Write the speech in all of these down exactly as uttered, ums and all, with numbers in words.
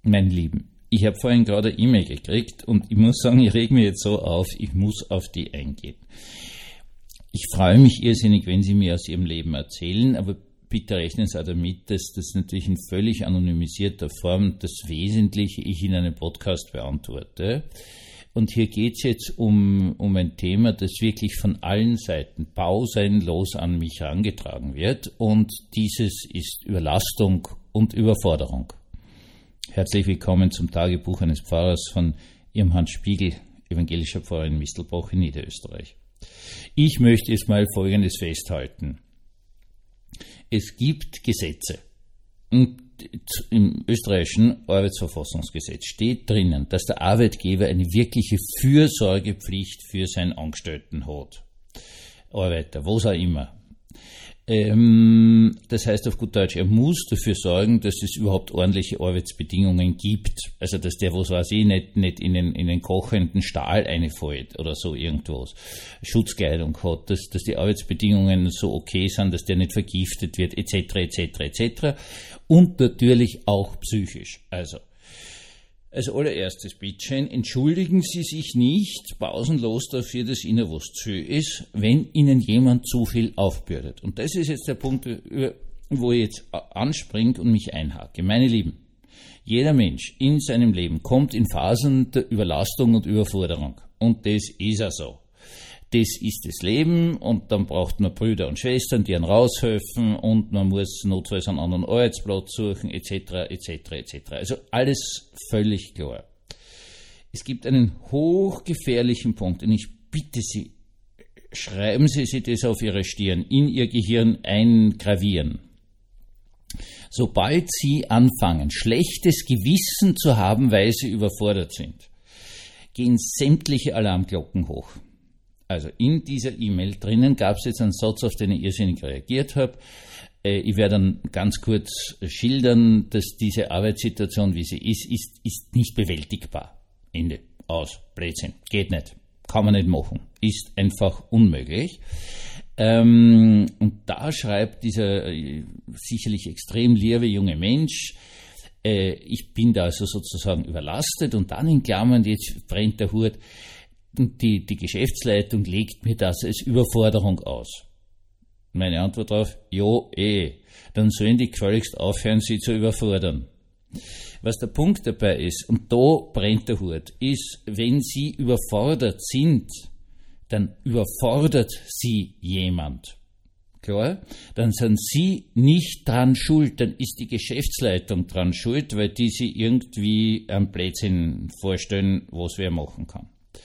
Mein Lieben, ich habe vorhin gerade eine E-Mail gekriegt und ich muss sagen, ich reg mich jetzt so auf, ich muss auf die eingehen. Ich freue mich irrsinnig, wenn Sie mir aus Ihrem Leben erzählen, aber bitte rechnen Sie auch damit, dass das natürlich in völlig anonymisierter Form das Wesentliche ich in einem Podcast beantworte. Und hier geht es jetzt um, um ein Thema, das wirklich von allen Seiten bauseinlos an mich herangetragen wird. Und dieses ist Überlastung und Überforderung. Herzlich willkommen zum Tagebuch eines Pfarrers von Ihrem Hans Spiegel, evangelischer Pfarrer in Mistelbach in Niederösterreich. Ich möchte jetzt mal Folgendes festhalten. Es gibt Gesetze. Und im österreichischen Arbeitsverfassungsgesetz steht drinnen, dass der Arbeitgeber eine wirkliche Fürsorgepflicht für seinen Angestellten hat. Arbeiter, was auch immer. Ähm, das heißt auf gut Deutsch, er muss dafür sorgen, dass es überhaupt ordentliche Arbeitsbedingungen gibt. Also, dass der, was weiß ich, nicht, nicht in den, in den kochenden Stahl reinfällt oder so irgendwas. Schutzkleidung hat, dass, dass die Arbeitsbedingungen so okay sind, dass der nicht vergiftet wird, et cetera, et cetera, et cetera. Und natürlich auch psychisch. Also, als allererstes, bitteschön, entschuldigen Sie sich nicht pausenlos dafür, dass Ihnen was zu ist, wenn Ihnen jemand zu viel aufbürdet. Und das ist jetzt der Punkt, wo ich jetzt anspringe und mich einhake. Meine Lieben, jeder Mensch in seinem Leben kommt in Phasen der Überlastung und Überforderung. Und das ist auch so. Das ist das Leben und dann braucht man Brüder und Schwestern, die einen raushelfen und man muss notfalls einen anderen Arbeitsplatz suchen, et cetera, et cetera, et cetera. Also alles völlig klar. Es gibt einen hochgefährlichen Punkt und ich bitte Sie, schreiben Sie sich das auf Ihre Stirn, in Ihr Gehirn eingravieren. Sobald Sie anfangen, schlechtes Gewissen zu haben, weil Sie überfordert sind, gehen sämtliche Alarmglocken hoch. Also in dieser E-Mail drinnen gab es jetzt einen Satz, auf den ich irrsinnig reagiert habe. Ich werde dann ganz kurz schildern, dass diese Arbeitssituation, wie sie ist, ist, ist nicht bewältigbar. Ende. Aus. Blödsinn. Geht nicht. Kann man nicht machen. Ist einfach unmöglich. Ähm, und da schreibt dieser äh, sicherlich extrem liebe junge Mensch, äh, ich bin da also sozusagen überlastet und dann in Klammern, jetzt brennt der Hut, Die, die Geschäftsleitung legt mir das als Überforderung aus. Meine Antwort darauf, ja, eh. Dann sollen die gefälligst aufhören, sie zu überfordern. Was der Punkt dabei ist, und da brennt der Hut, ist, wenn sie überfordert sind, dann überfordert sie jemand. Klar? Dann sind sie nicht dran schuld, dann ist die Geschäftsleitung dran schuld, weil die sie irgendwie einen Blödsinn vorstellen, was wer machen kann.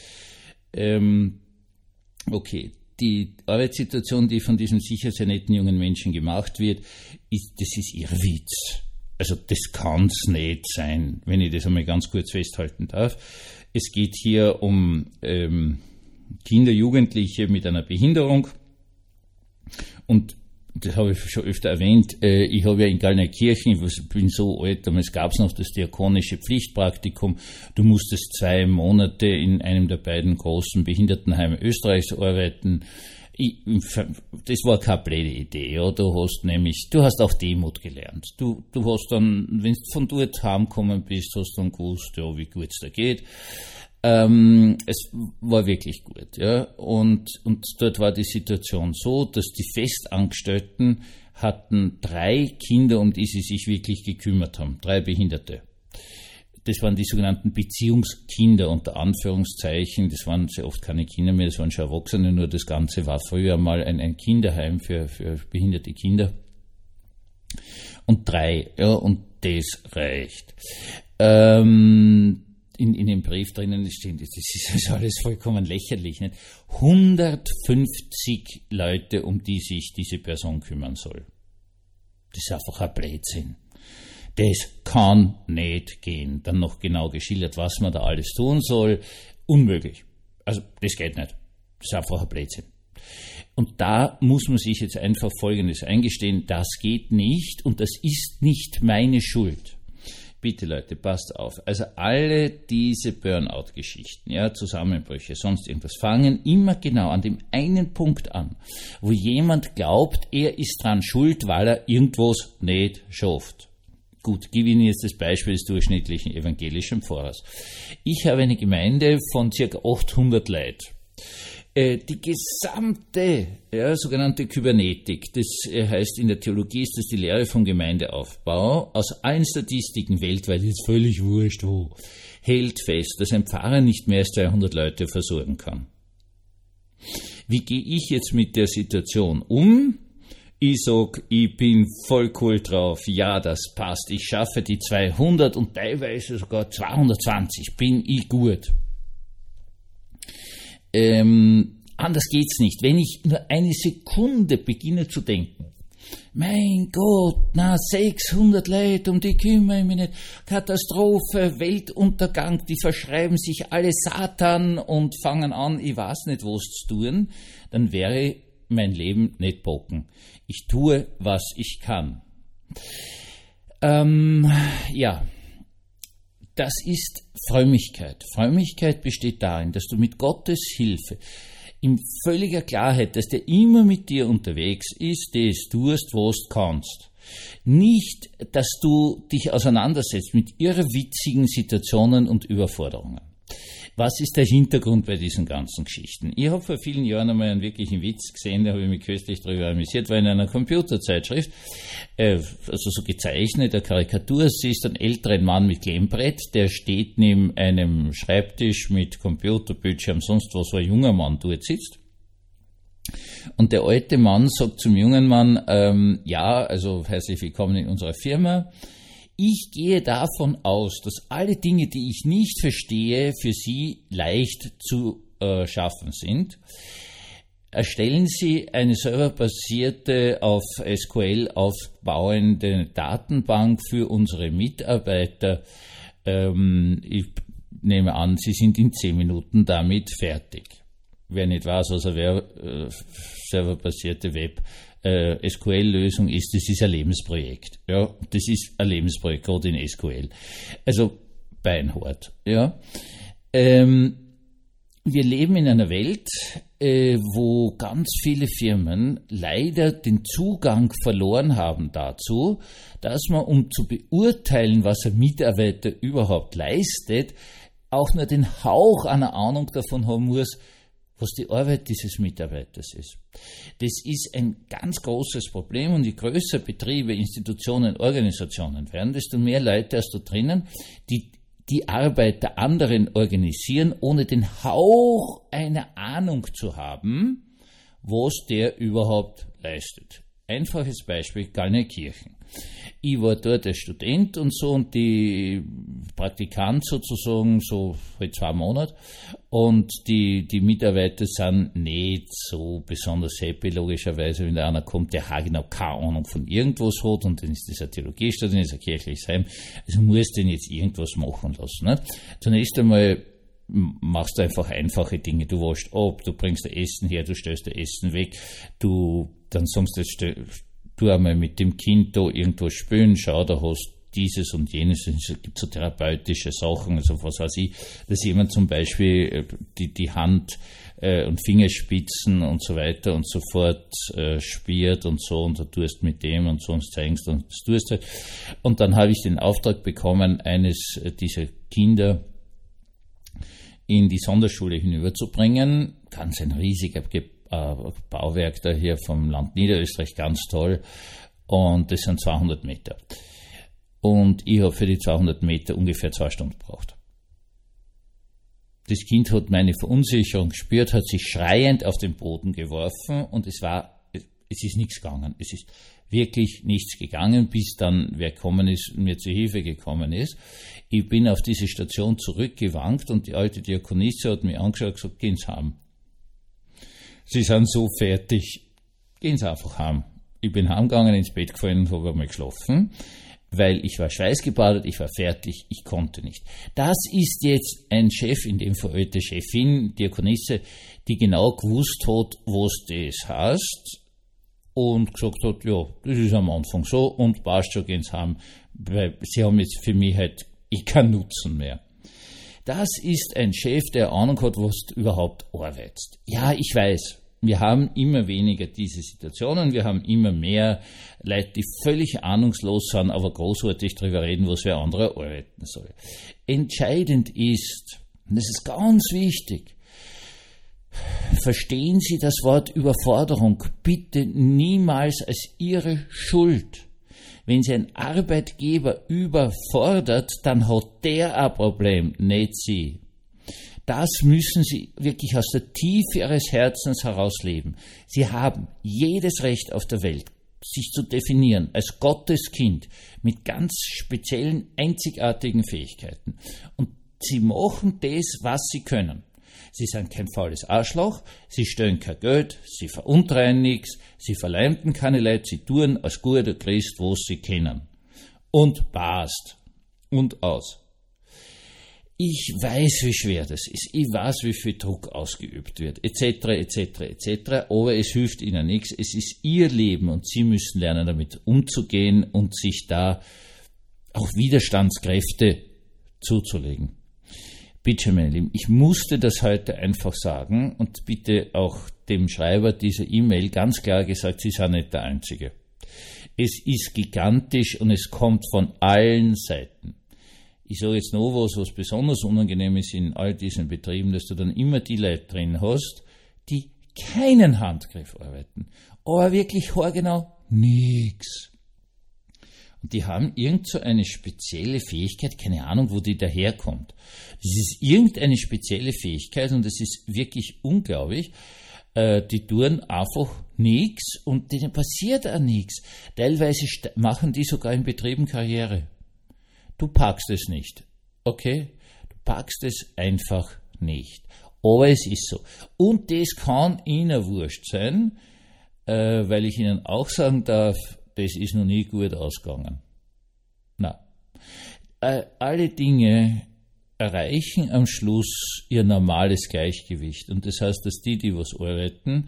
Ähm, okay, die Arbeitssituation, die von diesem sicher sehr netten jungen Menschen gemacht wird, ist, das ist Irrwitz. Also das kann's nicht sein, wenn ich das einmal ganz kurz festhalten darf. Es geht hier um ähm, Kinder, Jugendliche mit einer Behinderung und das habe ich schon öfter erwähnt, äh, ich habe ja in Gallnerkirchen, ich bin so alt, damals gab es noch das diakonische Pflichtpraktikum, du musstest zwei Monate in einem der beiden großen Behindertenheime Österreichs arbeiten. Ich, das war keine blöde Idee, ja. Du hast nämlich, du hast auch Demut gelernt. Du, du hast dann, wenn du von dort heimgekommen bist, hast du dann gewusst, ja, wie gut es da geht. Ähm, es war wirklich gut, ja, und, und dort war die Situation so, dass die Festangestellten hatten drei Kinder, um die sie sich wirklich gekümmert haben, drei Behinderte. Das waren die sogenannten Beziehungskinder unter Anführungszeichen, das waren sehr oft keine Kinder mehr, das waren schon Erwachsene, nur das Ganze war früher mal ein, ein Kinderheim für, für behinderte Kinder. Und drei, ja, und das reicht. Ähm, In, in dem Brief drinnen steht, das ist also alles vollkommen lächerlich, nicht? hundertfünfzig Leute, um die sich diese Person kümmern soll. Das ist einfach ein Blödsinn. Das kann nicht gehen. Dann noch genau geschildert, was man da alles tun soll. Unmöglich. Also, das geht nicht. Das ist einfach ein Blödsinn. Und da muss man sich jetzt einfach Folgendes eingestehen, das geht nicht und das ist nicht meine Schuld. Bitte Leute, passt auf. Also alle diese Burnout-Geschichten, ja, Zusammenbrüche, sonst irgendwas, fangen immer genau an dem einen Punkt an, wo jemand glaubt, er ist dran schuld, weil er irgendwas nicht schafft. Gut, gebe Ihnen jetzt das Beispiel des durchschnittlichen evangelischen Pfarrers. Ich habe eine Gemeinde von ca. achthundert Leuten. Die gesamte, ja, sogenannte Kybernetik, das heißt in der Theologie ist das die Lehre vom Gemeindeaufbau, aus allen Statistiken weltweit, ist völlig wurscht wo, hält fest, dass ein Pfarrer nicht mehr als zweihundert Leute versorgen kann. Wie gehe ich jetzt mit der Situation um? Ich sag, ich bin voll cool drauf, ja, das passt, ich schaffe die zweihundert und teilweise sogar zweihundertzwanzig, bin ich gut. Ähm, anders geht's nicht. Wenn ich nur eine Sekunde beginne zu denken, mein Gott, na, sechshundert Leute, um die kümmere ich mich nicht, Katastrophe, Weltuntergang, die verschreiben sich alle Satan und fangen an, ich weiß nicht, was zu tun, dann wäre mein Leben nicht bocken. Ich tue, was ich kann. Ähm, ja. Das ist Frömmigkeit. Frömmigkeit besteht darin, dass du mit Gottes Hilfe in völliger Klarheit, dass der immer mit dir unterwegs ist, das tust, was du kannst. Nicht, dass du dich auseinandersetzt mit irrwitzigen Situationen und Überforderungen. Was ist der Hintergrund bei diesen ganzen Geschichten? Ich habe vor vielen Jahren einmal einen wirklichen Witz gesehen, da habe ich mich köstlich darüber amüsiert, war in einer Computerzeitschrift, äh, also so gezeichnet, eine Karikatur, sie ist ein älterer Mann mit Klemmbrett, der steht neben einem Schreibtisch mit Computerbildschirm, sonst was, wo ein junger Mann dort sitzt. Und der alte Mann sagt zum jungen Mann, ähm, ja, also herzlich willkommen in unserer Firma. Ich gehe davon aus, dass alle Dinge, die ich nicht verstehe, für Sie leicht zu äh, schaffen sind. Erstellen Sie eine serverbasierte, auf S Q L aufbauende Datenbank für unsere Mitarbeiter. Ähm, ich nehme an, Sie sind in zehn Minuten damit fertig. Wer nicht weiß, was eine äh, serverbasierte Web Äh, S Q L-Lösung ist, das ist ein Lebensprojekt. Ja, das ist ein Lebensprojekt, gerade in S Q L. Also beinhart. Ja. Ähm, wir leben in einer Welt, äh, wo ganz viele Firmen leider den Zugang verloren haben dazu, dass man, um zu beurteilen, was ein Mitarbeiter überhaupt leistet, auch nur den Hauch einer Ahnung davon haben muss, was die Arbeit dieses Mitarbeiters ist. Das ist ein ganz großes Problem und je größer Betriebe, Institutionen, Organisationen werden, desto mehr Leute hast du drinnen, die die Arbeit der anderen organisieren, ohne den Hauch einer Ahnung zu haben, was der überhaupt leistet. Einfaches Beispiel, Gallnerkirchen. Ich war dort als Student und so und die Praktikant sozusagen, so halt zwei Monate und die, die Mitarbeiter sind nicht so besonders happy, logischerweise, wenn da einer kommt, der hat genau keine Ahnung von irgendwas hat und dann ist das ein Theologiestudium, ist ein kirchliches Heim, also muss den jetzt irgendwas machen lassen. Nicht? Zunächst einmal machst du einfach einfache Dinge, du waschst ab, du bringst das Essen her, du stellst das Essen weg, du dann sagst du, du einmal mit dem Kind da irgendwas spielen, schau, da hast dieses und jenes, es gibt so therapeutische Sachen, also was weiß ich, dass jemand zum Beispiel die, die Hand äh, und Fingerspitzen und so weiter und so fort äh, spielt und so und du tust mit dem und so und zeigst und das tust halt. Und dann habe ich den Auftrag bekommen, eines dieser Kinder in die Sonderschule hinüberzubringen, ganz ein riesiger Bauwerk da hier vom Land Niederösterreich, ganz toll. Und das sind zweihundert Meter. Und ich habe für die zweihundert Meter ungefähr zwei Stunden gebraucht. Das Kind hat meine Verunsicherung gespürt, hat sich schreiend auf den Boden geworfen und es war, es ist nichts gegangen. Es ist wirklich nichts gegangen, bis dann wer gekommen ist, mir zur Hilfe gekommen ist. Ich bin auf diese Station zurückgewankt und die alte Diakonisse hat mich angeschaut und gesagt, gehen Sie heim. Sie sind so fertig, gehen Sie einfach heim. Ich bin heimgegangen, ins Bett gefallen und habe einmal geschlafen, weil ich war schweißgebadet, ich war fertig, ich konnte nicht. Das ist jetzt ein Chef, in dem Fall alte Chefin, Diakonisse, die genau gewusst hat, was das heißt und gesagt hat, ja, das ist am Anfang so und passt schon, gehen Sie heim, weil Sie haben jetzt für mich halt eh keinen Nutzen mehr. Das ist ein Chef, der Ahnung hat, was du überhaupt arbeitest. Ja, ich weiß, Wir haben immer weniger diese Situationen, wir haben immer mehr Leute, die völlig ahnungslos sind, aber großartig darüber reden, was wer andere arbeiten soll. Entscheidend ist, und das ist ganz wichtig, verstehen Sie das Wort Überforderung bitte niemals als Ihre Schuld. Wenn Sie einen Arbeitgeber überfordert, dann hat der ein Problem, nicht Sie. Das müssen Sie wirklich aus der Tiefe Ihres Herzens herausleben. Sie haben jedes Recht auf der Welt, sich zu definieren als Gottes Kind mit ganz speziellen, einzigartigen Fähigkeiten. Und Sie machen das, was Sie können. Sie sind kein faules Arschloch, Sie stellen kein Geld, Sie veruntreuen nichts, Sie verleumden keine Leute, Sie tun als guter Christ, was Sie kennen. Und passt. Und aus. Ich weiß, wie schwer das ist. Ich weiß, wie viel Druck ausgeübt wird, et cetera, et cetera, et cetera. Aber es hilft Ihnen nichts. Es ist Ihr Leben und Sie müssen lernen, damit umzugehen und sich da auch Widerstandskräfte zuzulegen. Bitte, meine Lieben, ich musste das heute einfach sagen und bitte auch dem Schreiber dieser E-Mail ganz klar gesagt, Sie sind nicht der Einzige. Es ist gigantisch und es kommt von allen Seiten. Ich sage jetzt noch was, was besonders unangenehm ist in all diesen Betrieben, dass du dann immer die Leute drin hast, die keinen Handgriff arbeiten, aber wirklich haargenau nix. Und die haben irgend so eine spezielle Fähigkeit, keine Ahnung, wo die daherkommt. Das ist irgendeine spezielle Fähigkeit und das ist wirklich unglaublich. Äh, die tun einfach nichts und denen passiert auch nichts. Teilweise st- machen die sogar in Betrieben Karriere. Du packst es nicht, okay? Du packst es einfach nicht. Aber es ist so. Und das kann Ihnen wurscht sein, äh, weil ich Ihnen auch sagen darf, das ist noch nie gut ausgegangen. Na, äh, alle Dinge erreichen am Schluss ihr normales Gleichgewicht. Und das heißt, dass die, die was arbeiten,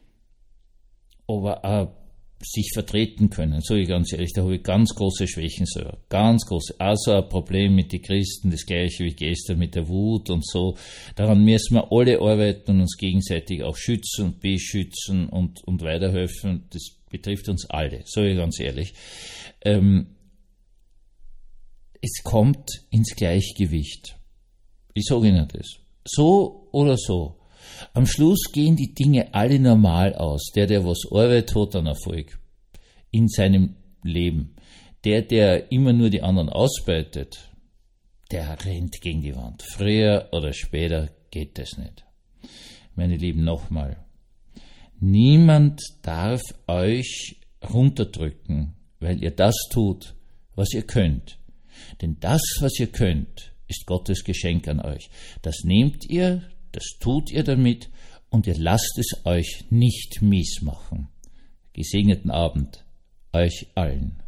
aber auch sich vertreten können, sage ich ganz ehrlich, da habe ich ganz große Schwächen selber, ganz große, also ein Problem mit den Christen, das gleiche wie gestern mit der Wut und so, daran müssen wir alle arbeiten und uns gegenseitig auch schützen und beschützen und, und weiterhelfen, das betrifft uns alle, sage ich ganz ehrlich. Ähm, es kommt ins Gleichgewicht, ich sage Ihnen das, so oder so. Am Schluss gehen die Dinge alle normal aus. Der, der was arbeitet, hat einen Erfolg in seinem Leben. Der, der immer nur die anderen ausbeutet, der rennt gegen die Wand. Früher oder später geht das nicht. Meine Lieben, nochmal. Niemand darf euch runterdrücken, weil ihr das tut, was ihr könnt. Denn das, was ihr könnt, ist Gottes Geschenk an euch. Das nehmt ihr, das tut ihr damit und ihr lasst es euch nicht mies machen. Gesegneten Abend euch allen.